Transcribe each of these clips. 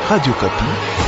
Radio Kapi.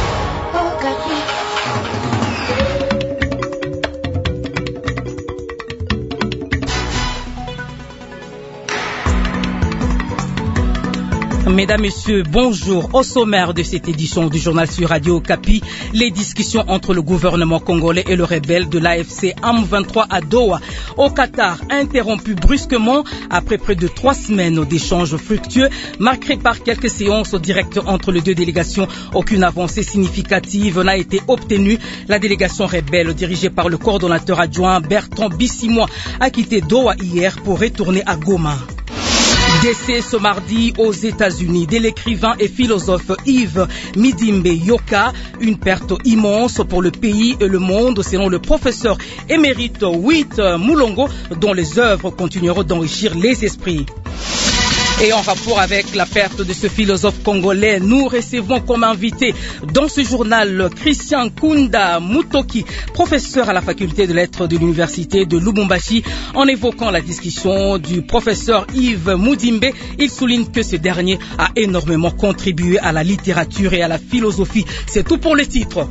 Mesdames, Messieurs, bonjour. Au sommaire de cette édition du journal sur Radio Kapi, les discussions entre le gouvernement congolais et le rebelle de l'AFC M23 à Doha, au Qatar, interrompues brusquement après près de 3 semaines d'échanges fructueux, marqués par quelques séances directes entre les deux délégations. Aucune avancée significative n'a été obtenue. La délégation rebelle dirigée par le coordonnateur adjoint Bertrand Bissimois a quitté Doha hier pour retourner à Goma. Décès ce mardi aux États-Unis de l'écrivain et philosophe Yves Midimbe Yoka, une perte immense pour le pays et le monde selon le professeur émérite Witt Mulongo, dont les œuvres continueront d'enrichir les esprits. Et en rapport avec la perte de ce philosophe congolais, nous recevons comme invité dans ce journal Christian Kunda Mutoki, professeur à la faculté de lettres de l'université de Lubumbashi. En évoquant la discussion du professeur Yves Midimbe, il souligne que ce dernier a énormément contribué à la littérature et à la philosophie. C'est tout pour le titre.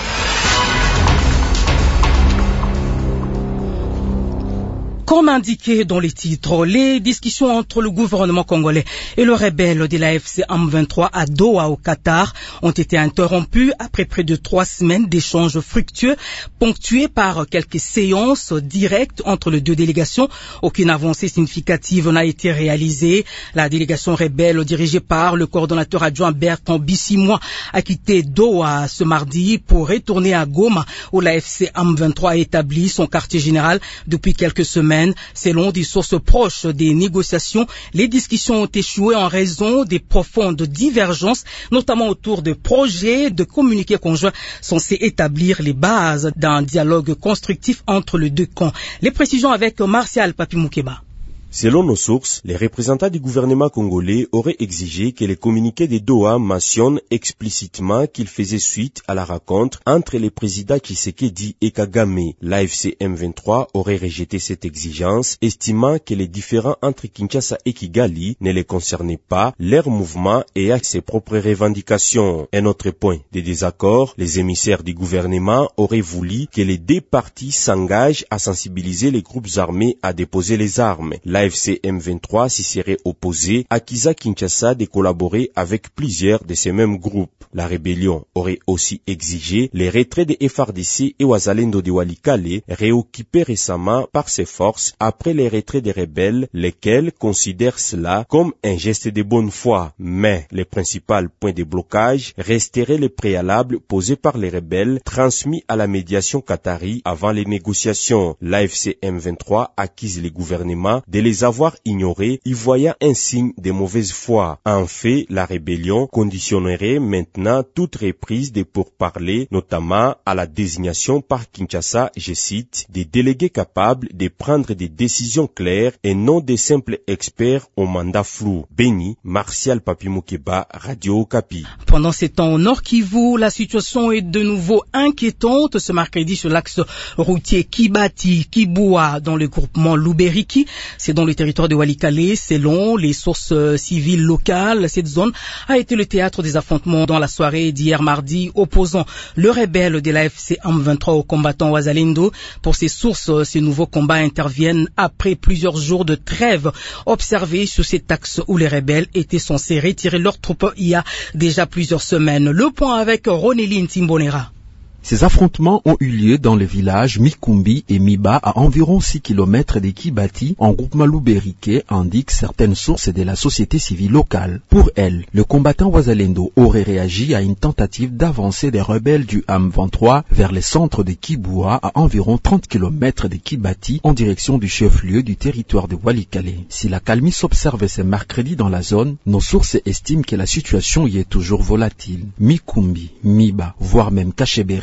Comme indiqué dans les titres, les discussions entre le gouvernement congolais et le rebelle de l'AFC M23 à Doha au Qatar ont été interrompues après près de 3 semaines d'échanges fructueux, ponctués par quelques séances directes entre les deux délégations. Aucune avancée significative n'a été réalisée. La délégation rebelle dirigée par le coordonnateur adjoint Bertrand Bissimois a quitté Doha ce mardi pour retourner à Goma, où l'AFC M23 a établi son quartier général depuis quelques semaines. Selon des sources proches des négociations, les discussions ont échoué en raison des profondes divergences, notamment autour de projets de communiqués conjoints censés établir les bases d'un dialogue constructif entre les deux camps. Les précisions avec Martial Papi Moukeba. Selon nos sources, les représentants du gouvernement congolais auraient exigé que les communiqués de Doha mentionnent explicitement qu'ils faisaient suite à la rencontre entre les présidents Tshisekedi et Kagame. L'AFC M23 aurait rejeté cette exigence, estimant que les différends entre Kinshasa et Kigali ne les concernaient pas, leur mouvement et à ses propres revendications. Un autre point de désaccord, les émissaires du gouvernement auraient voulu que les deux parties s'engagent à sensibiliser les groupes armés à déposer les armes. L'AFC M23 s'y serait opposé, accusant Kinshasa de collaborer avec plusieurs de ces mêmes groupes. La rébellion aurait aussi exigé les retraits des FARDC et Wazalendo de Walikale, réoccupés récemment par ses forces après les retraits des rebelles, lesquels considèrent cela comme un geste de bonne foi. Mais les principaux points de blocage resteraient les préalables posés par les rebelles, transmis à la médiation qatari avant les négociations. L'AFC M23 accuse les gouvernements de les avoir ignorés, y voyant un signe de mauvaise foi. En fait, la rébellion conditionnerait maintenant toute reprise des pourparlers, notamment à la désignation par Kinshasa, je cite, des délégués capables de prendre des décisions claires et non des simples experts au mandat flou. Béni, Martial Papi Moukeba, Radio Kapi. Pendant ces temps au Nord Kivu, la situation est de nouveau inquiétante ce mercredi sur l'axe routier Kibati-Kiboua dans le groupement Luberiki. C'est dans le territoire de Walikale. Selon les sources civiles locales, cette zone a été le théâtre des affrontements dans la soirée d'hier mardi, opposant le rebelle de l'AFC M23 aux combattants Wazalendo. Pour ces sources, ces nouveaux combats interviennent après plusieurs jours de trêve observés sur cet axe où les rebelles étaient censés retirer leurs troupes il y a déjà plusieurs semaines. Le point avec Ronéline Timbonera. Ces affrontements ont eu lieu dans les villages Mikumbi et Miba à environ 6 km de Kibati en groupement Luberike, indiquent certaines sources de la société civile locale. Pour elles, le combattant Wazalendo aurait réagi à une tentative d'avancée des rebelles du M23 vers les centres de Kiboua à environ 30 km de Kibati en direction du chef-lieu du territoire de Walikale. Si la calmie s'observe ce mercredi dans la zone, nos sources estiment que la situation y est toujours volatile. Mikumbi, Miba, voire même Kachebere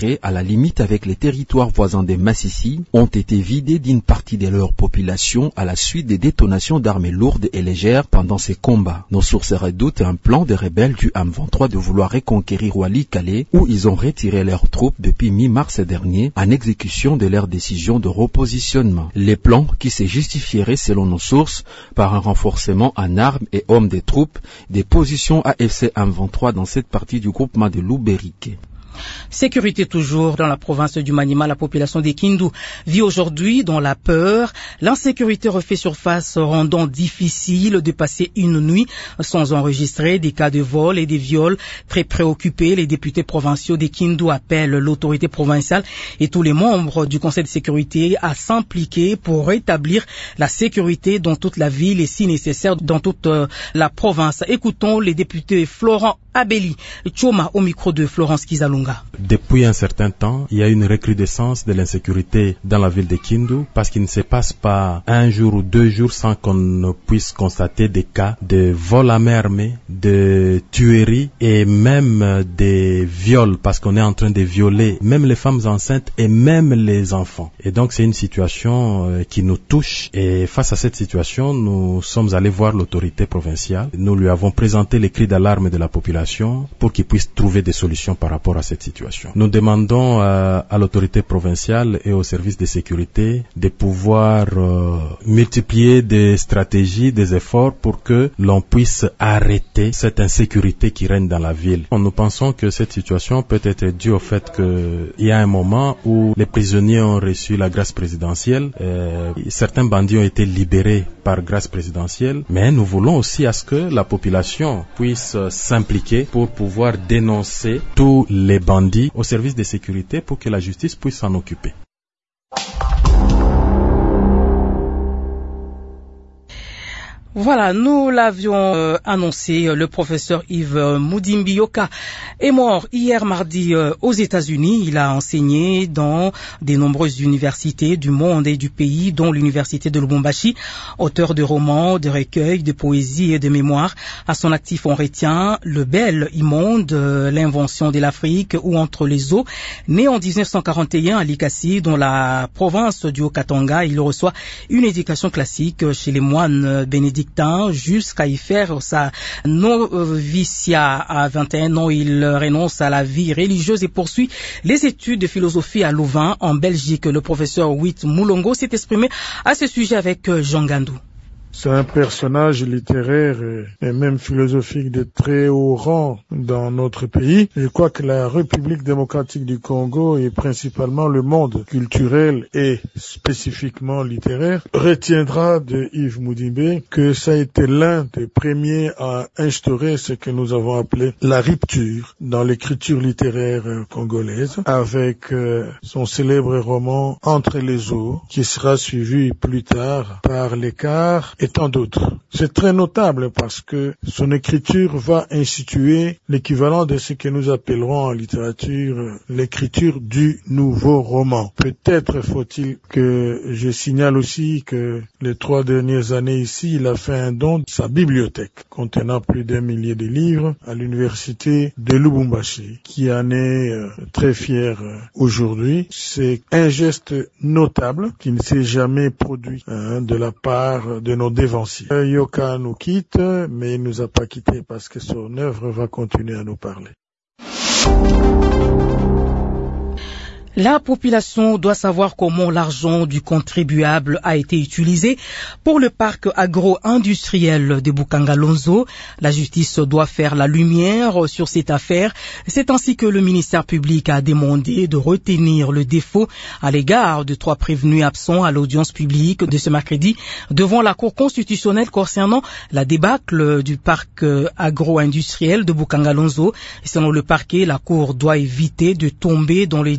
situés à la limite avec les territoires voisins des Massissi, ont été vidés d'une partie de leur population à la suite des détonations d'armes lourdes et légères pendant ces combats. Nos sources redoutent un plan des rebelles du M23 de vouloir reconquérir Walikale, où ils ont retiré leurs troupes depuis mi-mars dernier en exécution de leur décision de repositionnement. Les plans qui se justifieraient selon nos sources par un renforcement en armes et hommes des troupes des positions AFC M23 dans cette partie du groupement de Luberiké. Sécurité toujours dans la province du Maniema. La population des Kindu vit aujourd'hui dans la peur. L'insécurité refait surface, rendant difficile de passer une nuit sans enregistrer des cas de vol et de viols. Très préoccupés, les députés provinciaux des Kindu appellent l'autorité provinciale et tous les membres du Conseil de sécurité à s'impliquer pour rétablir la sécurité dans toute la ville et si nécessaire dans toute la province. Écoutons les députés Florent Abeli Choma au micro de Florence Kizalunga. Depuis un certain temps, il y a une recrudescence de l'insécurité dans la ville de Kindu parce qu'il ne se passe pas un jour ou 2 jours sans qu'on ne puisse constater des cas de vol à main armée, de tueries et même des viols parce qu'on est en train de violer même les femmes enceintes et même les enfants. Et donc c'est une situation qui nous touche et face à cette situation, nous sommes allés voir l'autorité provinciale. Nous lui avons présenté les cris d'alarme de la population pour qu'ils puissent trouver des solutions par rapport à cette situation. Nous demandons à l'autorité provinciale et aux services de sécurité de pouvoir multiplier des stratégies, des efforts pour que l'on puisse arrêter cette insécurité qui règne dans la ville. Nous pensons que cette situation peut être due au fait qu'il y a un moment où les prisonniers ont reçu la grâce présidentielle. Certains bandits ont été libérés par grâce présidentielle, mais nous voulons aussi à ce que la population puisse s'impliquer pour pouvoir dénoncer tous les bandits au service de sécurité pour que la justice puisse s'en occuper. Voilà, nous l'avions annoncé, le professeur Yves Mudimbi-Yoka est mort hier mardi aux États-Unis. Il a enseigné dans de nombreuses universités du monde et du pays, dont l'université de Lubumbashi. Auteur de romans, de recueils, de poésie et de mémoires. À son actif, on retient Le Bel Immonde, L'invention de l'Afrique ou Entre les eaux. Né en 1941 à Likasi, dans la province du Haut-Katanga, il reçoit une éducation classique chez les moines bénédictins jusqu'à y faire sa noviciat. À 21 ans, il renonce à la vie religieuse et poursuit les études de philosophie à Louvain, en Belgique. Le professeur Witt Moulongo s'est exprimé à ce sujet avec Jean Gandou. C'est un personnage littéraire et même philosophique de très haut rang dans notre pays. Je crois que la République démocratique du Congo et principalement le monde culturel et spécifiquement littéraire retiendra de Yves Mudimbi que ça a été l'un des premiers à instaurer ce que nous avons appelé la rupture dans l'écriture littéraire congolaise avec son célèbre roman Entre les eaux qui sera suivi plus tard par L'écart et tant d'autres. C'est très notable parce que son écriture va instituer l'équivalent de ce que nous appellerons en littérature l'écriture du nouveau roman. Peut-être faut-il que je signale aussi que les 3 dernières années ici, il a fait un don de sa bibliothèque contenant plus d'1 millier de livres à l'université de Lubumbashi, qui en est très fier aujourd'hui. C'est un geste notable qui ne s'est jamais produit de la part de nos dévanciers. Yoka nous quitte, mais il nous a pas quittés parce que son œuvre va continuer à nous parler. La population doit savoir comment l'argent du contribuable a été utilisé pour le parc agro-industriel de Bukanga-Lonzo. La justice doit faire la lumière sur cette affaire. C'est ainsi que le ministère public a demandé de retenir le défaut à l'égard de 3 prévenus absents à l'audience publique de ce mercredi devant la Cour constitutionnelle concernant la débâcle du parc agro-industriel de Bukanga-Lonzo. Selon le parquet, la Cour doit éviter de tomber dans le déni de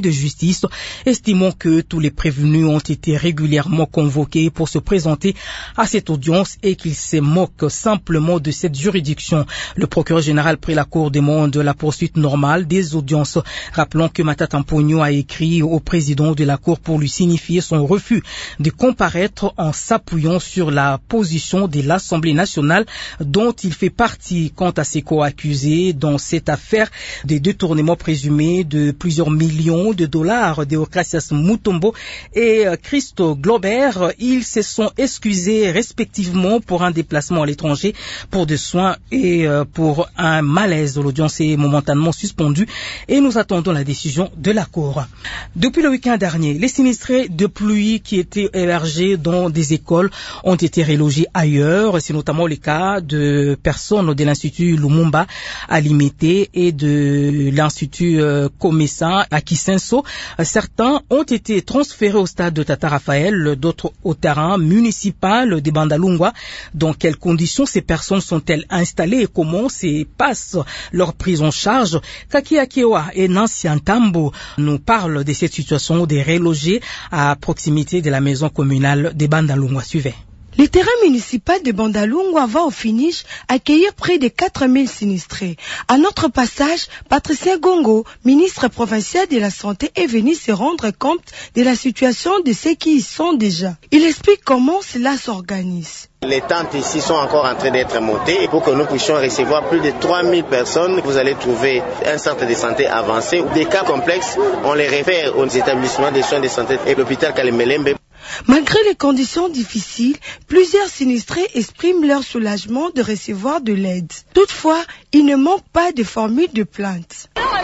de justice, estimant que tous les prévenus ont été régulièrement convoqués pour se présenter à cette audience et qu'ils se moquent simplement de cette juridiction. Le procureur général prie la Cour demande la poursuite normale des audiences. Rappelons que Matata Mponyo a écrit au président de la Cour pour lui signifier son refus de comparaître en s'appuyant sur la position de l'Assemblée nationale dont il fait partie quant à ses co-accusés dans cette affaire des détournements présumés de plusieurs millions de dollars d'Eocrasias Mutombo et Christo Globert. Ils se sont excusés respectivement pour un déplacement à l'étranger, pour des soins et pour un malaise. L'audience est momentanément suspendue et nous attendons la décision de la Cour. Depuis le week-end dernier, les sinistrés de pluie qui étaient hébergés dans des écoles ont été relogés ailleurs. C'est notamment le cas de personnes de l'Institut Lumumba à Limité et de l'Institut Komesa à Kisenso. Certains ont été transférés au stade de Tata Raphaël, d'autres au terrain municipal de Bandalungwa. Dans quelles conditions ces personnes sont-elles installées et comment se passe leur prise en charge? Kaki Akewa et Nancy Antambo nous parlent de cette situation des relogés à proximité de la maison communale de Bandalungwa. Suivez. Le terrain municipal de Bandalungwa va au finish accueillir près de 4000 sinistrés. À notre passage, Patricia Gongo, ministre provincial de la Santé, est venu se rendre compte de la situation de ceux qui y sont déjà. Il explique comment cela s'organise. Les tentes ici sont encore en train d'être montées pour que nous puissions recevoir plus de 3000 personnes. Vous allez trouver un centre de santé avancé. Des cas complexes, on les réfère aux établissements de soins de santé et l'hôpital Kalemelembe. Malgré les conditions difficiles, plusieurs sinistrés expriment leur soulagement de recevoir de l'aide. Toutefois, il ne manque pas de formules de plainte.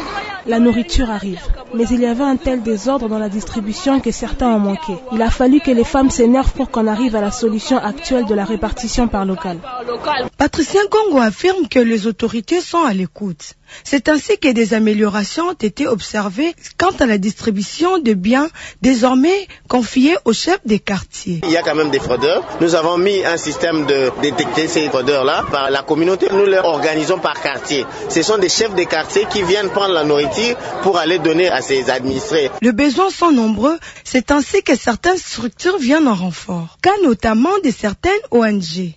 La nourriture arrive, mais il y avait un tel désordre dans la distribution que certains ont manqué. Il a fallu que les femmes s'énervent pour qu'on arrive à la solution actuelle de la répartition par local. Patricia Gongo affirme que les autorités sont à l'écoute. C'est ainsi que des améliorations ont été observées quant à la distribution de biens désormais confiés aux chefs des quartiers. Il y a quand même des fraudeurs. Nous avons mis un système de détecter ces fraudeurs-là par la communauté. Nous les organisons par quartier. Ce sont des chefs des quartiers qui viennent prendre la nourriture pour aller donner à ses administrés. Les besoins sont nombreux. C'est ainsi que certaines structures viennent en renfort, cas notamment de certaines ONG.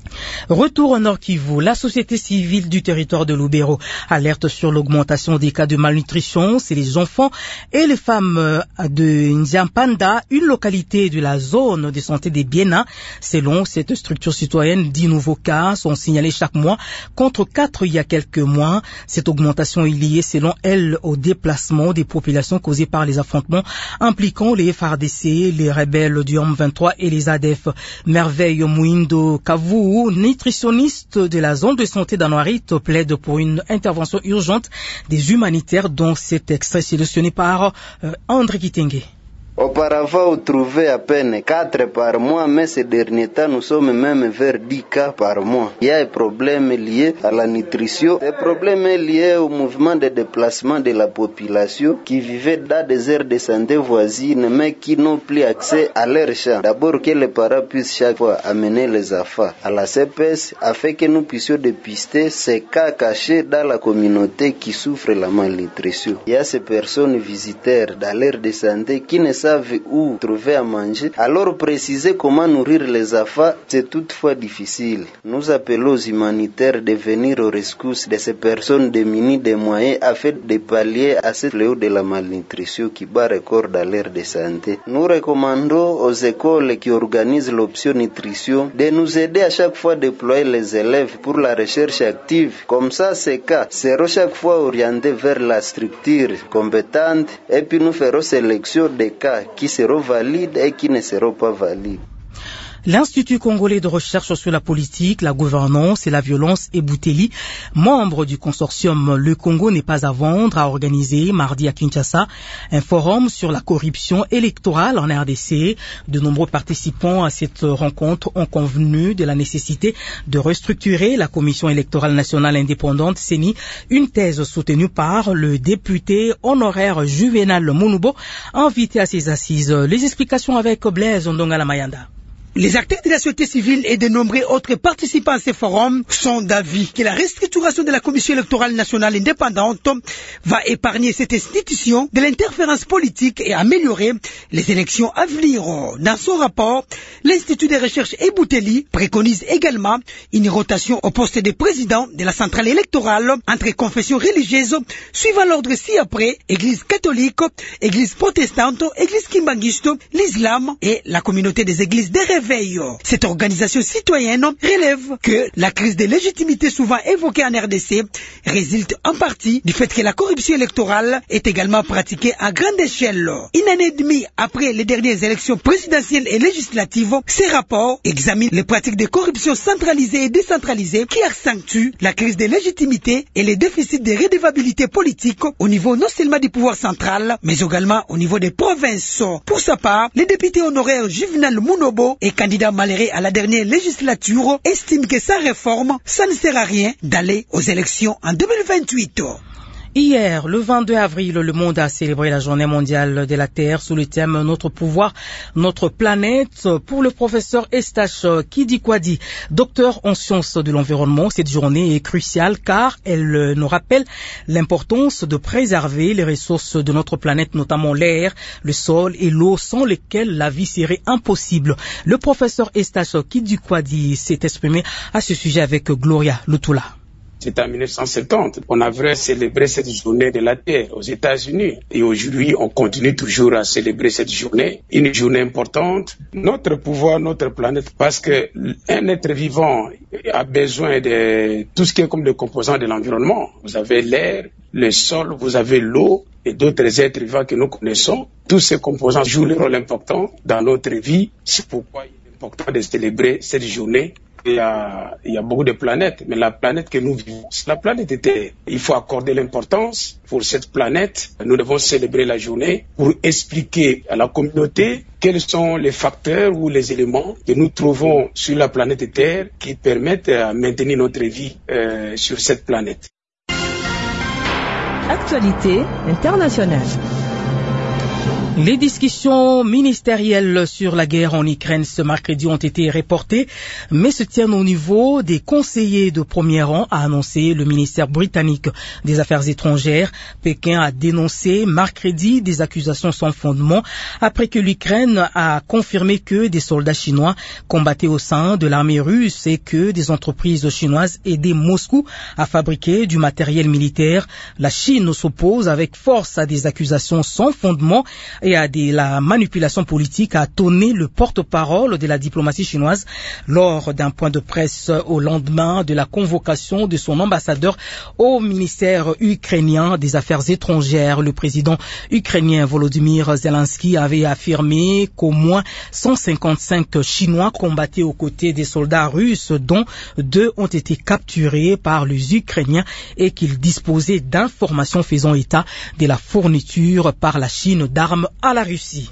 Retour au Nord Kivu, la société civile du territoire de Lubero alerte sur l'augmentation des cas de malnutrition. C'est les enfants et les femmes de Nziampanda, une localité de la zone de santé des Biena. Selon cette structure citoyenne, 10 nouveaux cas sont signalés chaque mois contre 4 il y a quelques mois. Cette augmentation est liée, selon elle, au déplacement des populations causées par les affrontements impliquant les FARDC, les rebelles du M23 et les ADF. Merveille Mouindo Kavu, nutritionniste de la zone de santé d'Anoarit, plaide pour une intervention urgente des humanitaires dans cet extrait sélectionné par André Kitenge. Auparavant, on trouvait à peine 4 par mois, mais ces derniers temps, nous sommes même vers 10 cas par mois. Il y a un problème lié à la nutrition, un problème lié au mouvement de déplacement de la population qui vivait dans des aires de santé voisines, mais qui n'ont plus accès à leurs champs. D'abord, que les parents puissent chaque fois amener les enfants à la CPS, afin que nous puissions dépister ces cas cachés dans la communauté qui souffrent la malnutrition. Il y a ces personnes visiteurs dans l'aire de santé qui ne savent où trouver à manger, alors préciser comment nourrir les enfants, c'est toutefois difficile. Nous appelons aux humanitaires de venir aux rescousse de ces personnes démunies des moyens afin de pallier à ce fléau de la malnutrition qui bat record dans l'aire de santé. Nous recommandons aux écoles qui organisent l'option nutrition de nous aider à chaque fois à déployer les élèves pour la recherche active. Comme ça, ces cas seront chaque fois orientés vers la structure compétente et puis nous ferons sélection des cas qui seront valides et qui ne seront pas valides. L'Institut congolais de recherche sur la politique, la gouvernance et la violence Ebouteli, membre du consortium Le Congo n'est pas à vendre, a organisé mardi à Kinshasa un forum sur la corruption électorale en RDC. De nombreux participants à cette rencontre ont convenu de la nécessité de restructurer la Commission électorale nationale indépendante CENI, une thèse soutenue par le député honoraire Juvenal Monubo, invité à ses assises. Les explications avec Blaise Ndongala Mayanda. Les acteurs de la société civile et de nombreux autres participants à ces forums sont d'avis que la restructuration de la Commission électorale nationale indépendante va épargner cette institution de l'interférence politique et améliorer les élections à venir. Dans son rapport, l'Institut de recherche Ebouteli préconise également une rotation au poste de président de la centrale électorale entre confessions religieuses suivant l'ordre ci-après Église catholique, Église protestante, Église kimbangiste, l'islam et la communauté des églises de réveil. Cette organisation citoyenne relève que la crise de légitimité souvent évoquée en RDC résulte en partie du fait que la corruption électorale est également pratiquée à grande échelle. Une année et demie après les dernières élections présidentielles et législatives, ces rapports examinent les pratiques de corruption centralisée et décentralisée qui accentuent la crise de légitimité et les déficits de redevabilité politique au niveau non seulement du pouvoir central, mais également au niveau des provinces. Pour sa part, le député honoraire Juvenal Munobo et candidat malheureux à la dernière législature estime que sans réforme, ça ne sert à rien d'aller aux élections en 2028. Hier, le 22 avril, le monde a célébré la journée mondiale de la Terre sous le thème « Notre pouvoir, notre planète ». Pour le professeur Estache Kidikwadi, docteur en sciences de l'environnement, cette journée est cruciale car elle nous rappelle l'importance de préserver les ressources de notre planète, notamment l'air, le sol et l'eau, sans lesquelles la vie serait impossible. Le professeur Estache Kidikwadi s'est exprimé à ce sujet avec Gloria Lutula. C'est en 1970, on avait célébré cette journée de la Terre aux États-Unis. Et aujourd'hui, on continue toujours à célébrer cette journée. Une journée importante. Notre pouvoir, notre planète, parce que un être vivant a besoin de tout ce qui est comme des composants de l'environnement. Vous avez l'air, le sol, vous avez l'eau et d'autres êtres vivants que nous connaissons. Tous ces composants jouent un rôle important dans notre vie. C'est pourquoi il est important de célébrer cette journée. Il y a beaucoup de planètes, mais la planète que nous vivons, c'est la planète Terre. Il faut accorder l'importance pour cette planète. Nous devons célébrer la journée pour expliquer à la communauté quels sont les facteurs ou les éléments que nous trouvons sur la planète Terre qui permettent de maintenir notre vie sur cette planète. Actualité internationale. Les discussions ministérielles sur la guerre en Ukraine ce mercredi ont été reportées, mais se tiennent au niveau des conseillers de premier rang, a annoncé le ministère britannique des Affaires étrangères. Pékin a dénoncé mercredi des accusations sans fondement après que l'Ukraine a confirmé que des soldats chinois combattaient au sein de l'armée russe et que des entreprises chinoises aidaient Moscou à fabriquer du matériel militaire. La Chine s'oppose avec force à des accusations sans fondement et à la manipulation politique, a tonné le porte-parole de la diplomatie chinoise lors d'un point de presse au lendemain de la convocation de son ambassadeur au ministère ukrainien des Affaires étrangères. Le président ukrainien Volodymyr Zelensky avait affirmé qu'au moins 155 Chinois combattaient aux côtés des soldats russes, dont 2 ont été capturés par les Ukrainiens et qu'ils disposaient d'informations faisant état de la fourniture par la Chine d'armes à la Russie.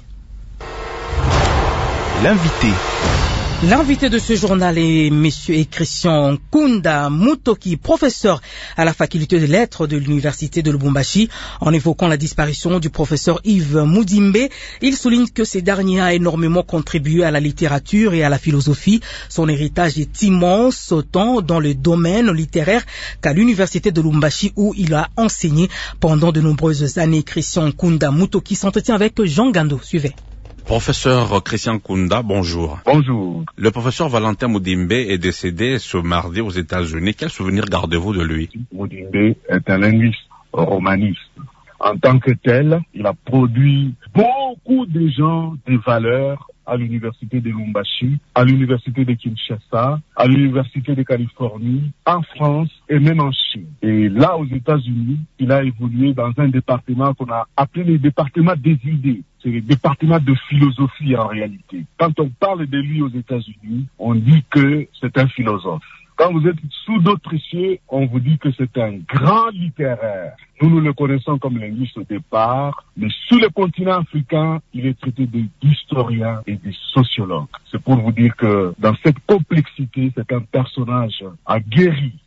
L'invité de ce journal est Monsieur Christian Nkunda Mutoki, professeur à la faculté de lettres de l'université de Lubumbashi. En évoquant la disparition du professeur Yves Mudimbe, il souligne que ce dernier a énormément contribué à la littérature et à la philosophie. Son héritage est immense, tant dans le domaine littéraire qu'à l'université de Lubumbashi où il a enseigné pendant de nombreuses années. Christian Nkunda Mutoki s'entretient avec Jean Gando. Suivez. Professeur Christian Nkunda, bonjour. Bonjour. Le professeur Valentin Mudimbe est décédé ce mardi aux États-Unis. Quel souvenir gardez-vous de lui? Mudimbe est un linguiste romaniste. En tant que tel, il a produit beaucoup de gens de valeur à l'université de Lubumbashi, à l'université de Kinshasa, à l'université de Californie, en France et même en Chine. Et là, aux États-Unis, il a évolué dans un département qu'on a appelé le département des idées. C'est le département de philosophie en réalité. Quand on parle de lui aux États-Unis, on dit que c'est un philosophe. Quand vous êtes sous d'autres cieux, on vous dit que c'est un grand littéraire. Nous le connaissons comme linguiste au départ, mais sur le continent africain, il est traité d'historien et de sociologue. C'est pour vous dire que dans cette complexité, c'est un personnage aguerri,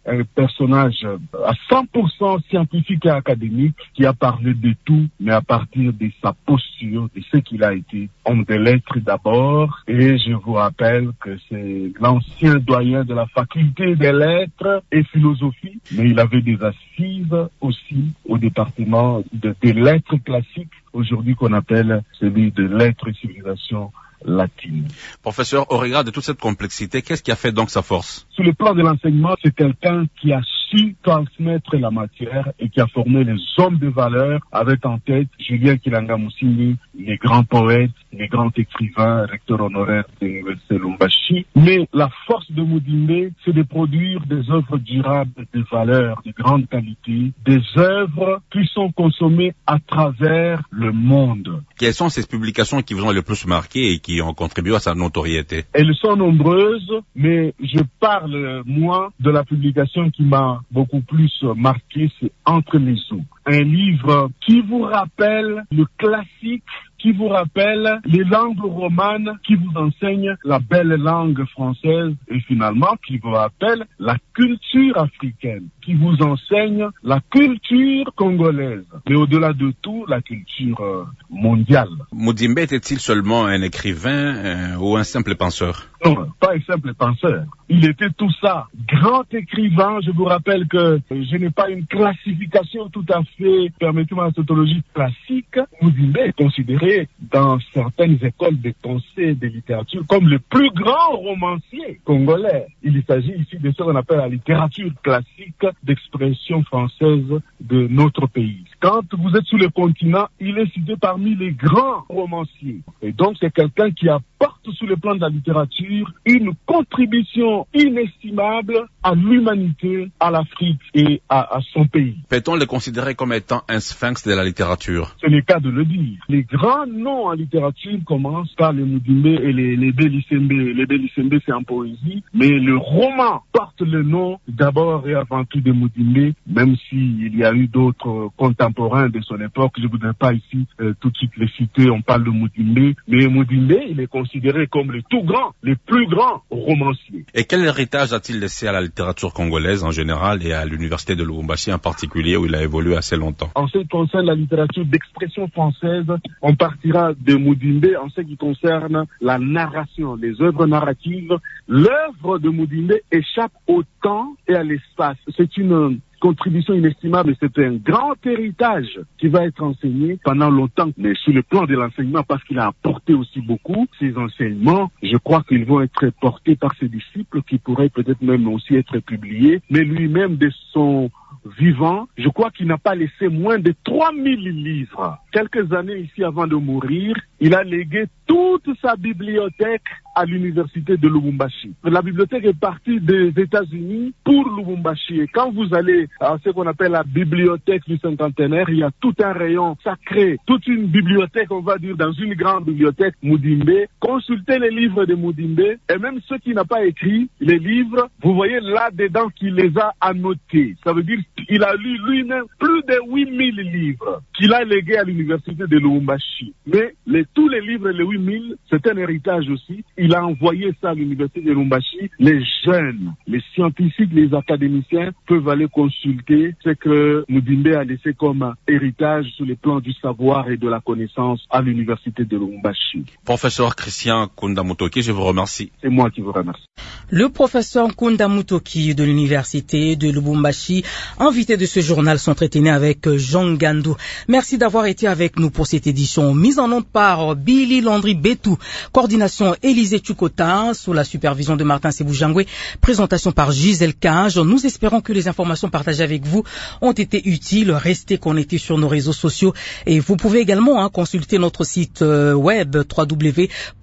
un personnage à 100% scientifique et académique qui a parlé de tout, mais à partir de sa posture, de ce qu'il a été, homme de lettres d'abord, et je vous rappelle que c'est l'ancien doyen de la faculté des lettres et philosophie, mais il avait des assises aussi au département des lettres classiques, aujourd'hui qu'on appelle celui de lettres et civilisation latine. Professeur, au regard de toute cette complexité, qu'est-ce qui a fait donc sa force? Sur le plan de l'enseignement, c'est quelqu'un qui a su transmettre la matière et qui a formé les hommes de valeur avec en tête Julien Kilanga Moussini, les grands poètes, les grands écrivains, recteur honoraire de l'Université Lubumbashi. Mais la force de Mudimbe, c'est de produire des œuvres durables de valeur, de grande qualité, des œuvres qui sont consommées à travers le monde. Quelles sont ces publications qui vous ont le plus marqué et qui ont contribué à sa notoriété? Elles sont nombreuses, mais je parle, moi, de la publication qui m'a beaucoup plus marqué, c'est Entre les eaux. Un livre qui vous rappelle le classique, qui vous rappelle les langues romanes, qui vous enseigne la belle langue française et finalement qui vous rappelle la culture africaine, qui vous enseigne la culture congolaise, mais au-delà de tout, la culture mondiale. Mudimbe était-il seulement un écrivain ou un simple penseur? Non, pas un simple penseur. Il était tout ça. Grand écrivain, je vous rappelle que je n'ai pas une classification tout à fait, permettez-moi, la tautologie classique. Mudimbe est considéré dans certaines écoles de pensée et de littérature comme le plus grand romancier congolais. Il s'agit ici de ce qu'on appelle la littérature classique d'expression française de notre pays. Quand vous êtes sur le continent, il est cité parmi les grands romanciers. Et donc c'est quelqu'un qui apporte sur le plan de la littérature une contribution inestimable à l'humanité, à l'Afrique et à son pays. Peut-on le considérer comme étant un sphinx de la littérature? C'est le cas de le dire. Les grands noms en littérature commencent par les Mudimbe et les Bélissembe. Les Bélissembe, c'est en poésie, mais le roman porte le nom d'abord et avant tout de Mudimbe, même s'il y a eu d'autres contemporains de son époque. Je ne voudrais pas ici tout de suite les citer, on parle de Mudimbe, mais Mudimbe, il est considéré comme le tout grand, le plus grand romancier. Et quel héritage a-t-il laissé à la littérature congolaise en général et à l'université de Lubumbashi en particulier où il a évolué assez longtemps? En ce qui concerne la littérature d'expression française, on partira de Mudimbe. En ce qui concerne la narration, les œuvres narratives, l'œuvre de Mudimbe échappe au temps et à l'espace. C'est une contribution inestimable, c'est un grand héritage qui va être enseigné pendant longtemps, mais sur le plan de l'enseignement, parce qu'il a apporté aussi beaucoup, ces enseignements, je crois qu'ils vont être portés par ses disciples, qui pourraient peut-être même aussi être publiés, mais lui-même de son vivant, je crois qu'il n'a pas laissé moins de 3000 livres. Quelques années ici avant de mourir, il a légué toute sa bibliothèque à l'université de Lubumbashi. La bibliothèque est partie des États-Unis pour Lubumbashi. Et quand vous allez à ce qu'on appelle la bibliothèque du cinquantenaire, il y a tout un rayon sacré, toute une bibliothèque, on va dire, dans une grande bibliothèque Mudimbe. Consultez les livres de Mudimbe, et même ceux qui n'ont pas écrit les livres, vous voyez là-dedans qu'il les a annotés. Ça veut dire qu'il a lu lui-même plus de 8000 livres qu'il a légués à l'université de Lubumbashi. Mais tous les livres, les 8000, c'est un héritage aussi. Il a envoyé ça à l'université de Lubumbashi. Les jeunes, les scientifiques, les académiciens peuvent aller consulter ce que Mudimbe a laissé comme héritage sur le plan du savoir et de la connaissance à l'université de Lubumbashi. Professeur Christian Nkunda Mutoki, je vous remercie. C'est moi qui vous remercie. Le professeur Nkunda Mutoki de l'université de Lubumbashi, invité de ce journal, s'entretenait avec Jean Gandou. Merci d'avoir été avec nous pour cette édition. Mise en onde par Billy Landry Betou, coordination Élisée Tchukota, sous la supervision de Martin Seboujangwe, présentation par Gisèle Cage. Nous espérons que les informations partagées avec vous ont été utiles. Restez connectés sur nos réseaux sociaux et vous pouvez également consulter notre site web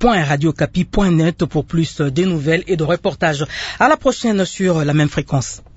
www.radiocapi.net pour plus de nouvelles et de reportages. À la prochaine sur la même fréquence.